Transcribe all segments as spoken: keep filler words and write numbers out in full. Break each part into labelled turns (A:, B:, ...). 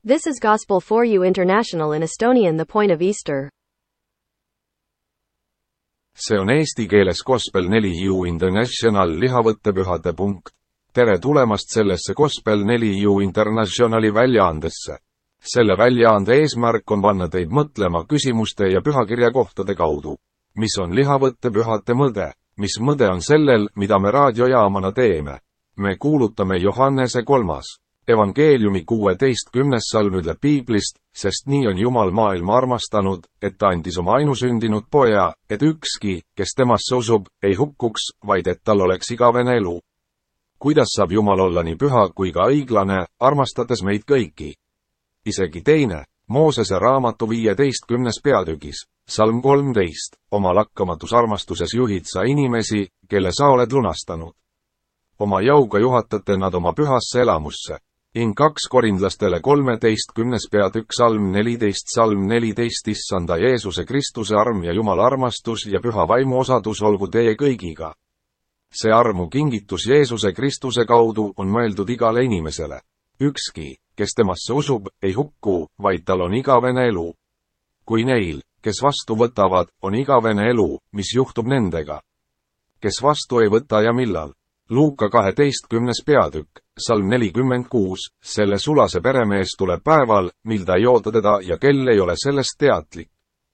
A: This is Gospel for You International in Estonian, the point of Easter.
B: See on eesti keeles Gospel neli U International lihavõttepühade punkt. Tere tulemast sellesse Gospel neli U Internationali väljaandesse. Selle väljaande eesmärk on panna teid mõtlema küsimuste ja pühakirja kohtade kaudu. Mis on lihavõttepühade mõde? Mis mõde on sellel, mida me raadiojaamana teeme? Me kuulutame Johannese kolmas evangeeliumi kuueteistkümnes salm ütleb Piiblist, sest nii on Jumal maailma armastanud, et ta andis oma ainusündinud poja, et ükski, kes temasse usub, ei hukkuks, vaid et tal oleks igavene elu. Kuidas saab Jumal olla nii püha kui ka õiglane, armastades meid kõiki? Isegi teine, Moosese raamatu viieteistkümnes peatükis, salm kolmteist, oma lakkamatus armastuses juhid sa inimesi, kelle sa oled lunastanud. Oma jauga juhatate nad oma pühasse elamusse. In kaks korindlastele kolmeteistkümnes peatükk salm neliteist salm neliteist Issanda Jeesuse Kristuse arm ja Jumala armastus ja püha vaimu osadus olgu teie kõigiga. See armu kingitus Jeesuse Kristuse kaudu on mõeldud igale inimesele. Ükski, kes temasse usub, ei hukku, vaid tal on igavene elu. Kui neil, kes vastu võtavad, on igavene elu, mis juhtub nendega? Kes vastu ei võta ja millal? Luuka kaheteistkümnes peatükk, salm nelikümmend kuus, selle sulase peremees tuleb päeval, mil ta ei oota teda ja kel ei ole sellest teadlik.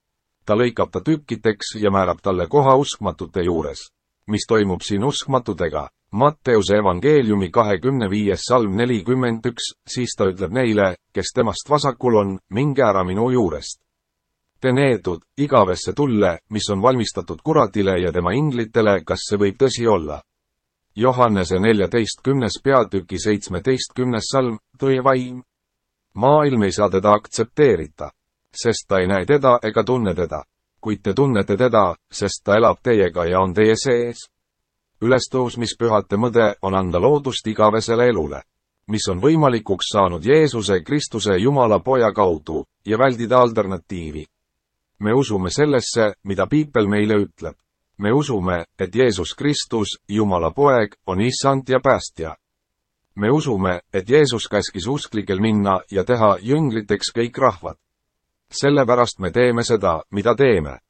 B: Ta lõikab ta tükkiteks ja määrab talle koha uskmatute juures. Mis toimub siin uskmatutega? Matteuse evangeeliumi kahekümne viies salm nelikümmend üks, siis ta ütleb neile, kes temast vasakul on, minge ära minu juurest. Te neetud, igavesse tulle, mis on valmistatud kuratile ja tema inglitele, kas see võib tõsi olla? Johannese neljateistkümnes peatüki seitsmeteistkümnes salm, tõe vaim. Maailm ei saa teda aktsepteerita, sest ta ei näe teda ega tunne teda. Kuid te tunnete teda, sest ta elab teiega ja on teie sees. Ülestõusmispühade mõde on anda loodust igavesele elule, mis on võimalikuks saanud Jeesuse Kristuse Jumala poja kaudu, ja väldida alternatiivi. Me usume sellesse, mida Piibel meile ütleb. Me usume, et Jeesus Kristus, Jumala poeg, on issand ja päästja. Me usume, et Jeesus käskis usklikel minna ja teha jüngliteks kõik rahvad. Sellepärast me teeme seda, mida teeme.